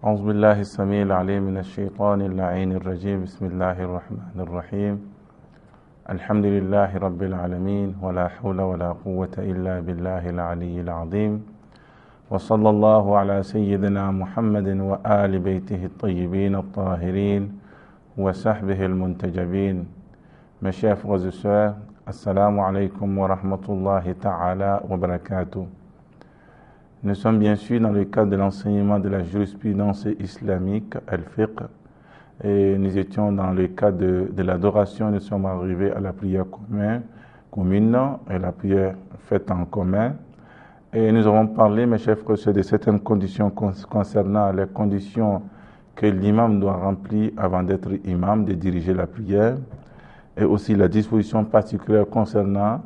أعوذ بالله السميع العليم من الشيطان اللعين الرجيم بسم الله الرحمن الرحيم الحمد لله رب العالمين ولا حول ولا قوة إلا بالله العلي العظيم وصلى الله على سيدنا محمد وآل بيته الطيبين الطاهرين وصحبه المنتجبين. Mes chers frères et sœurs, assalamu alaikum wa rahmatullahi ta'ala wa barakatuh. Nous sommes bien sûr dans le cadre de l'enseignement de la jurisprudence islamique, al-fiqh, et nous étions dans le cadre de l'adoration. Nous sommes arrivés à la prière commune et la prière faite en commun. Et nous avons parlé, mes chers frères, de certaines conditions concernant les conditions que l'imam doit remplir avant d'être imam, de diriger la prière, et aussi la disposition particulière concernant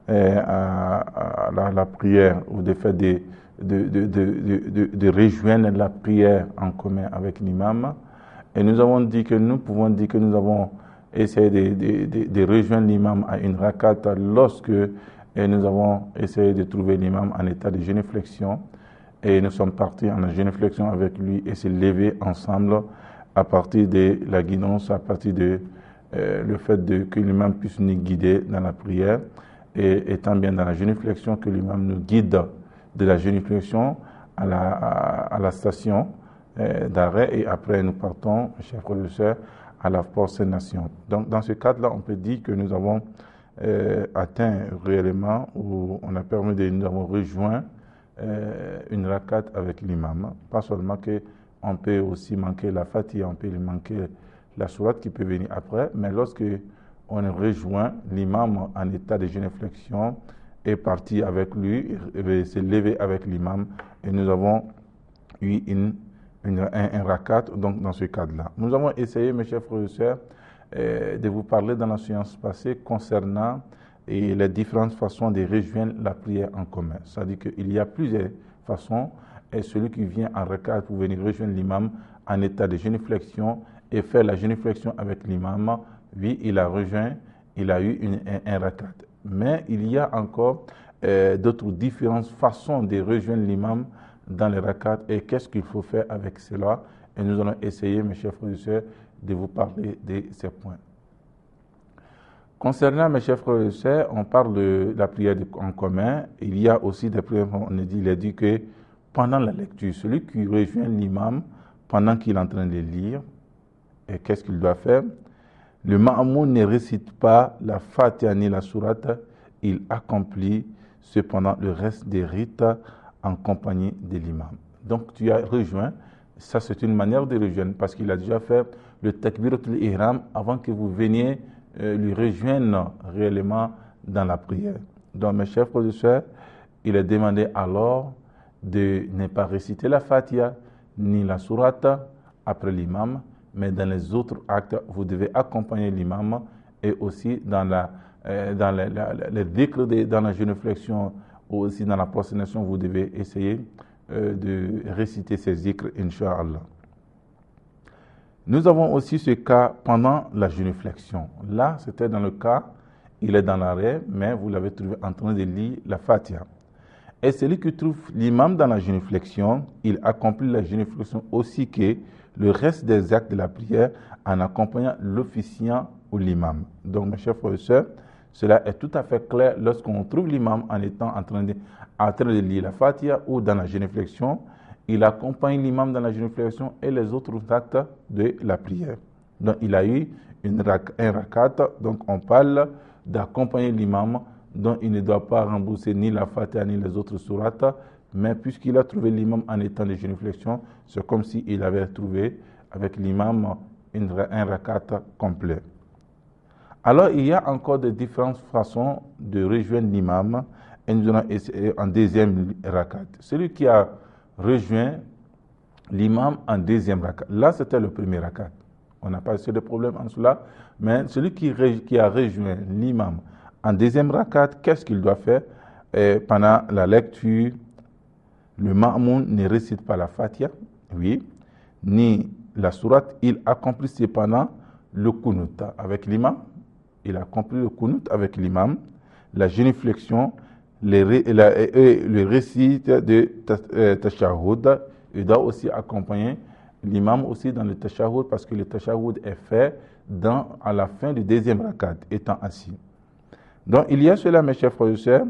la prière ou le fait de rejoindre la prière en commun avec l'imam. Et nous avons dit que nous pouvons dire que nous avons essayé de rejoindre l'imam à une rakat lorsque nous avons essayé de trouver l'imam en état de génuflexion. Et nous sommes partis en génuflexion avec lui et s'est levé ensemble à partir de la guidance, à partir de le fait que l'imam puisse nous guider dans la prière, et étant bien dans la génuflexion, que l'imam nous guide de la génuflexion à la station d'arrêt, et après nous partons, chers frères et sœurs, à la prosternation. Donc dans ce cadre-là, on peut dire que nous avons atteint réellement, ou on a permis nous avons rejoint une rakat avec l'imam. Pas seulement qu'on peut aussi manquer la fatiha, on peut manquer la sourate qui peut venir après, mais lorsque on rejoint l'imam en état de génuflexion, est parti avec lui, s'est levé avec l'imam, et nous avons eu un rakat donc dans ce cadre-là. Nous avons essayé, mes chers frères et sœurs, de vous parler dans la séance passée concernant les différentes façons de rejoindre la prière en commun. C'est-à-dire qu'il y a plusieurs façons, et celui qui vient en rakat pour venir rejoindre l'imam en état de génuflexion et faire la génuflexion avec l'imam, oui, il a rejoint, il a eu un rakat. Mais il y a encore d'autres différentes façons de rejoindre l'imam dans les rakats, et qu'est-ce qu'il faut faire avec cela. Et nous allons essayer, mes chers frères et sœurs, de vous parler de ces points. Concernant, mes chers frères et sœurs, on parle de la prière en commun. Il y a aussi des prières, il est dit que pendant la lecture, celui qui rejoint l'imam pendant qu'il est en train de lire, et qu'est-ce qu'il doit faire? Le ma'moun ne récite pas la fatiha ni la sourate, il accomplit cependant le reste des rites en compagnie de l'imam. Donc tu as rejoint, ça c'est une manière de rejoindre, parce qu'il a déjà fait le takbiratul ihram avant que vous veniez lui rejoindre réellement dans la prière. Donc mes chers frères et sœurs, il est demandé alors de ne pas réciter la fatiha ni la sourate après l'imam, mais dans les autres actes, vous devez accompagner l'imam, et aussi dans les dhikr, dans la génuflexion, ou aussi dans la prosternation, vous devez essayer de réciter ces dhikrs, Inch'Allah. Nous avons aussi ce cas pendant la génuflexion. Là, c'était dans le cas, il est dans l'arrêt, mais vous l'avez trouvé en train de lire la Fatiha. Et celui qui trouve l'imam dans la génuflexion, il accomplit la génuflexion aussi que le reste des actes de la prière en accompagnant l'officiant ou l'imam. Donc, mes chers frères et sœurs, cela est tout à fait clair lorsqu'on trouve l'imam en étant en train de lire la Fatiha ou dans la génuflexion. Il accompagne l'imam dans la génuflexion et les autres actes de la prière. Donc, il a eu un rakat, donc on parle d'accompagner l'imam, dont il ne doit pas rembourser ni la Fatiha ni les autres sourates, mais puisqu'il a trouvé l'imam en étant de génuflexion, c'est comme s'il avait trouvé avec l'imam un rakat complet. Alors, il y a encore de différentes façons de rejoindre l'imam, et nous allons essayer en deuxième rakat. Celui qui a rejoint l'imam en deuxième rakat, là c'était le premier rakat. On n'a pas de problème en cela, mais celui qui a rejoint l'imam en deuxième rakat, qu'est-ce qu'il doit faire? Pendant la lecture, le ma'moun ne récite pas la Fatiha, oui, ni la sourate, il accomplit cependant le kunut avec l'imam. Il a accompli le kunut avec l'imam, la génuflexion, le récit de tashahhud. Il doit aussi accompagner l'imam aussi dans le tashahhud, parce que le tashahhud est fait à la fin du deuxième rakat, étant assis. Donc, il y a cela, mes chers frères et sœurs,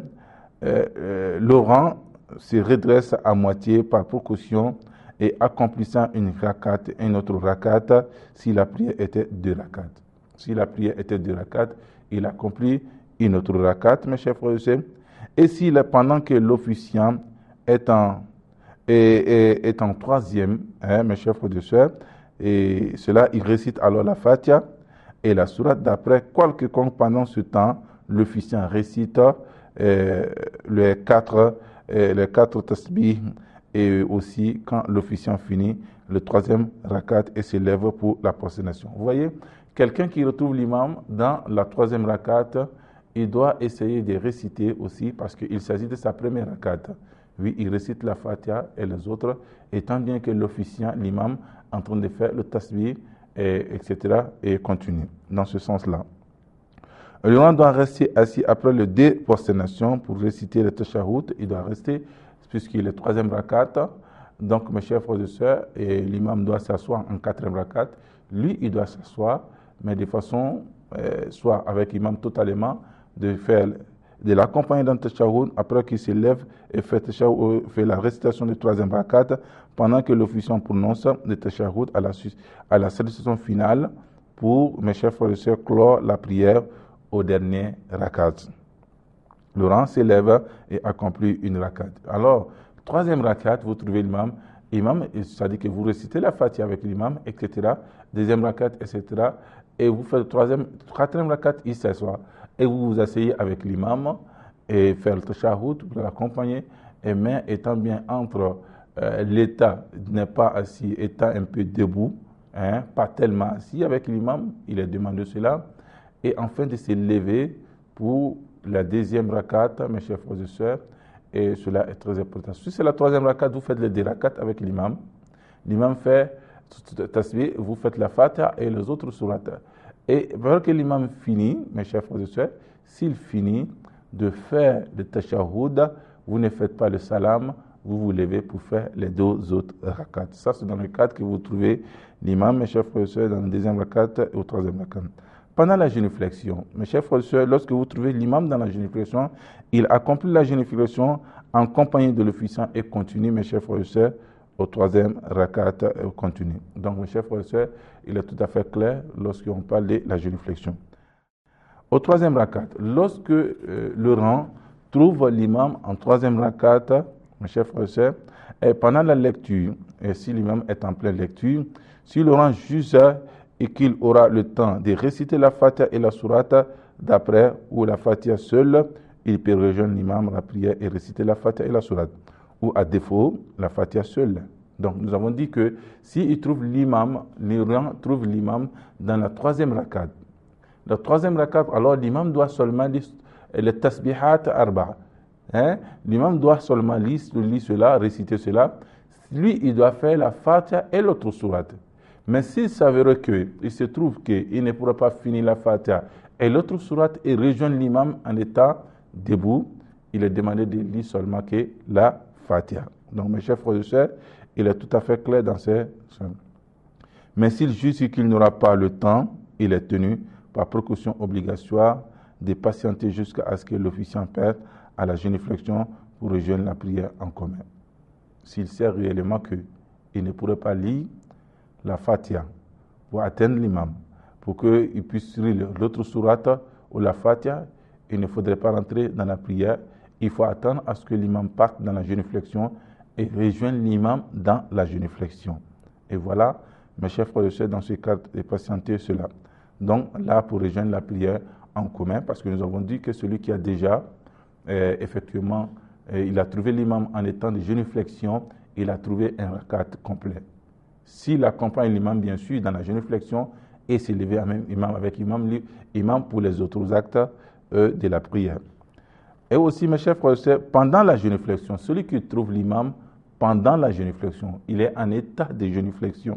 le rang se redresse à moitié par précaution et accomplissant une rakat et une autre rakat si la prière était 2 rakats. Si la prière était 2 rakats, il accomplit une autre rakat, mes chers frères et sœurs. Et si pendant que l'officiant est en troisième, mes chers frères et sœurs, et cela, il récite alors la Fatiha et la sourate d'après, quoique pendant ce temps, l'officiant récite les quatre tasbih, et aussi quand l'officiant finit le 3e rakat et se lève pour la prosternation. Vous voyez, quelqu'un qui retrouve l'imam dans la 3e rakat, il doit essayer de réciter aussi parce qu'il s'agit de sa première rakat. Oui, il récite la Fatiha et les autres, étant bien que l'officiant, l'imam, en train de faire le tasbih, etc., et continue dans ce sens-là. L'imam doit rester assis après le prosternation pour réciter le tashahhud. Il doit rester, puisqu'il est 3e rakat. Donc, mes chers frères et sœurs, l'imam doit s'asseoir en 4e rakat. Lui, il doit s'asseoir, mais de façon, soit avec l'imam totalement, de l'accompagner dans le tashahhud, après qu'il se lève et fait la récitation du 3e rakat, pendant que l'officiant prononce le tashahhud à la salutation finale pour, mes chers frères et sœurs, clore la prière au dernier rakat. Le rang s'élève et accomplit une rakat. Alors, 3e rakat, vous trouvez l'imam, c'est-à-dire que vous récitez la Fatiha avec l'imam, etc. 2e rakat, etc. Et vous faites le 4e rakat, il s'assoit. Et vous vous asseyez avec l'imam et faire le tashahhud pour l'accompagner. Et mais étant bien entre l'état n'est pas assis, étant un peu debout, pas tellement assis avec l'imam, il est demandé cela. Et enfin de se lever pour la 2e rakat, mes chers frères et sœurs, et cela est très important. Si c'est la 3e rakat, vous faites les 2 rakats avec l'imam. L'imam fait tasbih, vous faites la Fatiha et les autres sourates. Et alors que l'imam finit, mes chers frères et sœurs, s'il finit de faire le tashahhud, vous ne faites pas le salam, vous vous levez pour faire les 2 autres rakats. Ça, c'est dans le cadre que vous trouvez l'imam, mes chers frères et sœurs, dans le 2e rakat et au 3e rakat. Pendant la génuflexion, mes chers frères et sœurs, lorsque vous trouvez l'imam dans la génuflexion, il accomplit la génuflexion en compagnie de l'officiant et continue, mes chers frères et sœurs, au 3e rakat continue. Donc, mes chers frères et sœurs, il est tout à fait clair lorsqu'on parle de la génuflexion. Au 3e rakat, lorsque le rang trouve l'imam en 3e rakat, mes chers frères et sœurs, et pendant la lecture, et si l'imam est en pleine lecture, si le rang juge et qu'il aura le temps de réciter la Fatiha et la sourate d'après, ou la Fatiha seule, il peut rejoindre l'imam la prière et réciter la Fatiha et la sourate. Ou à défaut, la Fatiha seule. Donc nous avons dit que s'il trouve l'imam, trouve l'imam dans la 3e rakat. La 3e rakat, alors l'imam doit seulement lire le tasbihat arba. L'imam doit seulement lire cela, réciter cela. Lui, il doit faire la Fatiha et l'autre sourate. Mais s'il s'avère qu'il se trouve qu'il ne pourra pas finir la Fatiha et l'autre sourate et rejoindre l'imam en état debout, il est demandé de lire seulement que la Fatiha. Donc, mes chers frères et sœurs, il est tout à fait clair dans ces sens. Mais s'il juge qu'il n'aura pas le temps, il est tenu, par précaution obligatoire, de patienter jusqu'à ce que l'officiant perde à la génuflexion pour rejoindre la prière en commun. S'il sait réellement qu'il ne pourrait pas lire la Fatiha pour atteindre l'imam, pour qu'il puisse lire l'autre sourate ou la Fatiha, il ne faudrait pas rentrer dans la prière. Il faut attendre à ce que l'imam parte dans la génuflexion et rejoindre l'imam dans la génuflexion. Et voilà, mes chers frères et sœurs, dans ce cadre de patienter cela. Donc là, pour rejoindre la prière en commun, parce que nous avons dit que celui qui a déjà, effectivement, il a trouvé l'imam en étant de génuflexion, il a trouvé un rakat complet. S'il accompagne l'imam, bien sûr, dans la génuflexion, et s'est levé avec imam pour les autres actes de la prière. Et aussi, mes chers frères et sœurs, pendant la génuflexion, celui qui trouve l'imam pendant la génuflexion, il est en état de génuflexion.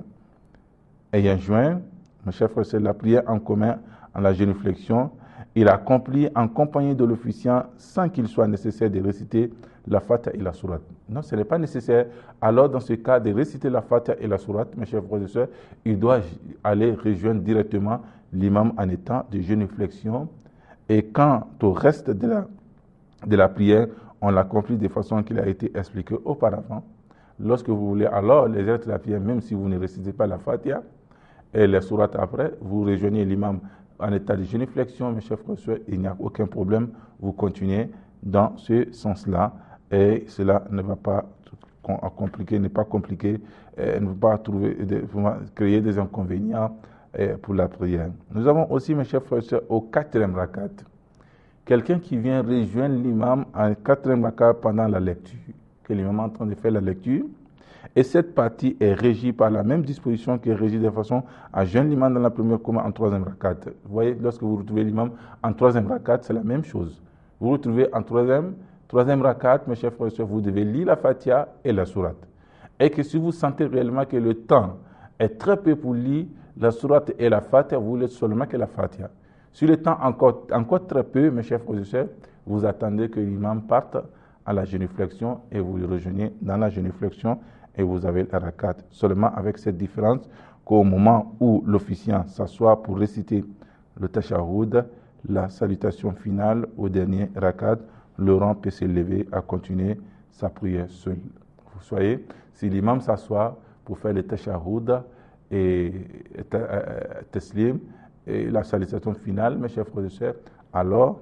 Ayant joint, mes chers frères et sœurs, la prière en commun en la génuflexion, il accomplit en compagnie de l'officiant sans qu'il soit nécessaire de réciter la Fatiha et la Sourate. Non, ce n'est pas nécessaire. Alors, dans ce cas, de réciter la Fatiha et la Sourate, mes chers frères et sœurs, il doit aller rejoindre directement l'imam en étant de génuflexion. Et quant au reste de la prière, on l'accomplit de façon qu'il a été expliqué auparavant. Lorsque vous voulez alors les restes de la prière, même si vous ne récitez pas la Fatiha et la Sourate après, vous rejoignez l'imam en état de génuflexion, mes chers frères et sœurs, il n'y a aucun problème, vous continuez dans ce sens-là et cela ne va pas compliquer, ne va pas créer des inconvénients pour la prière. Nous avons aussi, mes chers frères et sœurs, au 4e rakat, quelqu'un qui vient rejoindre l'imam en 4e rakat pendant la lecture, que l'imam est en train de faire la lecture. Et cette partie est régie par la même disposition qui est régie de façon à joindre l'imam dans la première comme en 3e rakat. Vous voyez, lorsque vous retrouvez l'imam en 3e rakat, c'est la même chose. Vous retrouvez en 3e rakat, mes chers frères et sœurs, vous devez lire la Fatiha et la Sourate. Et que si vous sentez réellement que le temps est très peu pour lire la Sourate et la Fatiha, vous voulez seulement que la Fatiha. Si le temps encore très peu, mes chers frères et sœurs, vous attendez que l'imam parte à la génuflexion et vous le rejoignez dans la génuflexion et vous avez la rakat. Seulement avec cette différence qu'au moment où l'officiant s'assoit pour réciter le tashahhud, la salutation finale au dernier rakat, le rang peut s'élever à continuer sa prière seul. Vous voyez, si l'imam s'assoit pour faire le tashahhud et taslim et la salutation finale, mes chers frères et sœurs, alors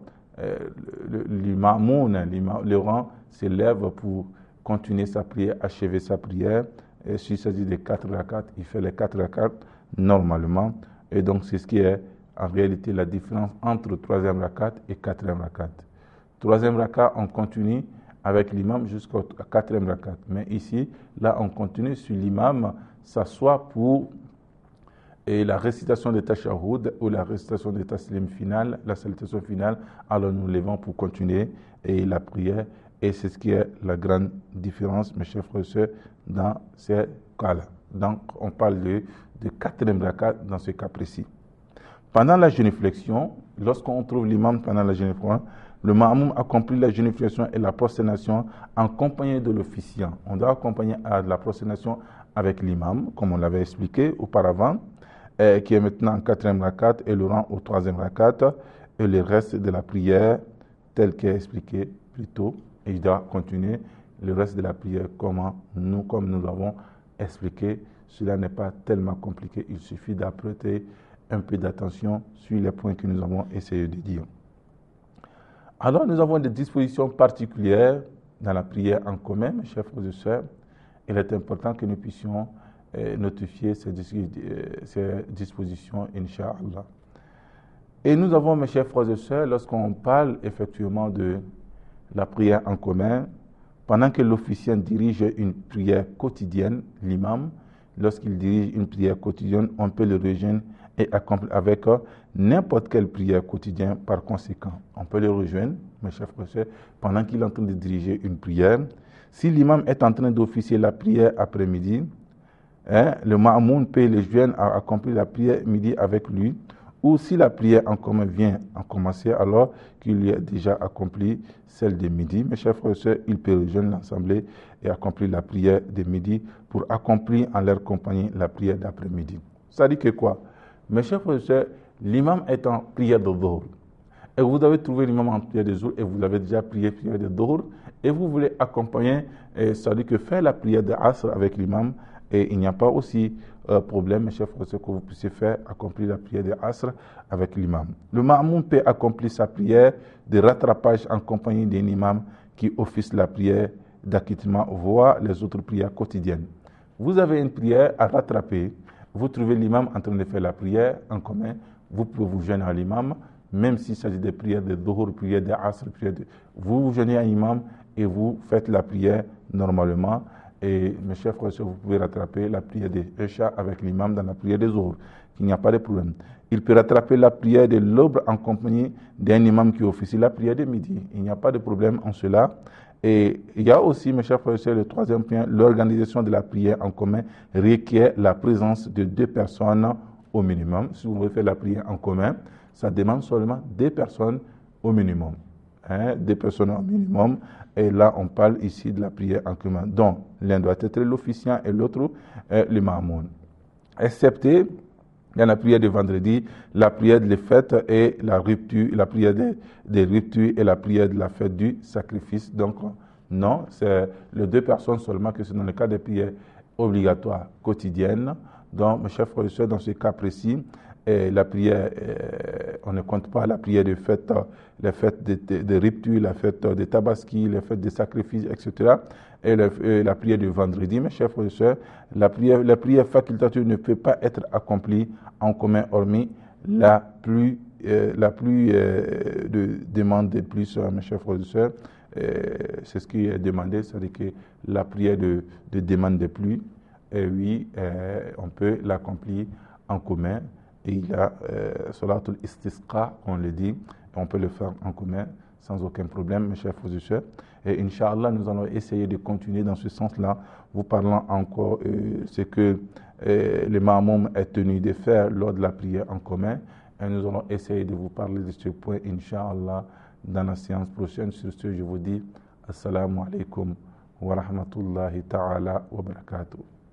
le rang s'élève pour continuer sa prière, achever sa prière. Et s'il s'agit de 4 rakats, il fait les 4 rakats normalement. Et donc, c'est ce qui est en réalité la différence entre 3e rakat et 4e rakat. 3e rakat, on continue avec l'imam jusqu'au 4e rakat. Mais ici, là, on continue sur l'imam, s'assoit pour la récitation de tashahhud ou la récitation de taslim finale, la salutation finale. Alors, nous levons pour continuer et la prière. Et c'est ce qui est la grande différence, mes chers frères et sœurs, dans ces cas-là. Donc, on parle de 4e rakat dans ce cas précis. Pendant la génuflexion, lorsqu'on trouve l'imam pendant la génuflexion, le ma'moum accomplit la génuflexion et la prosternation en compagnie de l'officiant. On doit accompagner à la prosternation avec l'imam, comme on l'avait expliqué auparavant, qui est maintenant en 4e rakat et le rang au 3e rakat, et le reste de la prière, tel qu'est expliqué plus tôt. Et il doit continuer le reste de la prière comme nous l'avons expliqué. Cela n'est pas tellement compliqué. Il suffit d'apprêter un peu d'attention sur les points que nous avons essayé de dire. Alors, nous avons des dispositions particulières dans la prière en commun, mes chers frères et sœurs. Il est important que nous puissions notifier ces dispositions, Inch'Allah. Et nous avons, mes chers frères et sœurs, lorsqu'on parle effectivement de la prière en commun, pendant que l'officiant dirige une prière quotidienne, l'imam, lorsqu'il dirige une prière quotidienne, on peut le rejoindre et accomplir avec n'importe quelle prière quotidienne par conséquent. On peut le rejoindre, mes chers frères et sœurs, pendant qu'il est en train de diriger une prière. Si l'imam est en train d'officier la prière après-midi, le ma'moun peut le joindre à accomplir la prière midi avec lui. Ou si la prière en commun vient à commencer alors qu'il y a déjà accompli celle de midi, mes chers frères et sœurs, il peut rejoindre l'assemblée et accomplir la prière de midi pour accomplir en leur compagnie la prière d'après-midi. Ça dit que quoi? Mes chers frères et sœurs, l'imam est en prière de Dhuhr. Et vous avez trouvé l'imam en prière de Dhuhr et vous avez déjà prié prière de Dhuhr et vous voulez accompagner, ça dit que faire la prière de Asr avec l'imam. Et il n'y a pas aussi problème, mes chers frères et sœurs, que vous puissiez faire accomplir la prière de Asr avec l'imam. Le ma'moum peut accomplir sa prière de rattrapage en compagnie d'un imam qui officie la prière d'acquittement, voire les autres prières quotidiennes. Vous avez une prière à rattraper, vous trouvez l'imam en train de faire la prière en commun, vous pouvez vous joindre à l'imam, même s'il s'agit de prières de Dhuhr, prières de Asr, vous vous joignez à l'imam et vous faites la prière normalement. Et mes chers frères et sœurs, vous pouvez rattraper la prière de Isha avec l'imam dans la prière des Zuhr. Il n'y a pas de problème. Il peut rattraper la prière de l'aube en compagnie d'un imam qui officie la prière de midi. Il n'y a pas de problème en cela. Et il y a aussi, mes chers frères et sœurs, le troisième point, l'organisation de la prière en commun requiert la présence de 2 personnes au minimum. Si vous voulez faire la prière en commun, ça demande seulement 2 personnes au minimum. 2 personnes au minimum. Et là, on parle ici de la prière en commun. Donc, l'un doit être l'officiant et l'autre le mamoun. Excepté dans la prière de vendredi, la prière de la fête et la rupture, la prière des ruptures et la prière de la fête du sacrifice. Donc, non, c'est les 2 personnes seulement que c'est dans le cas des prières obligatoires quotidiennes. Donc, mes chers frères et sœurs, dans ce cas précis, la prière, on ne compte pas la prière de fête, les fêtes de rupture, la fête de tabaski, les fêtes de sacrifice, etc. Et la prière de vendredi, mes chers frères et sœurs, la prière facultative ne peut pas être accomplie en commun, hormis la pluie de demande de plus, mes chers frères et sœurs. C'est ce qui est demandé, c'est-à-dire que la prière de demande de pluie, oui, on peut l'accomplir en commun. Et il y a Salatul Istisqa, on le dit, on peut le faire en commun sans aucun problème, mes chers frères et sœurs. Et Inch'Allah, nous allons essayer de continuer dans ce sens-là, vous parlant encore ce que le Mamoum est tenu de faire lors de la prière en commun. Et nous allons essayer de vous parler de ce point, Inch'Allah, dans la séance prochaine. Sur ce, je vous dis Assalamu alaikum wa rahmatullahi ta'ala wa barakatuh.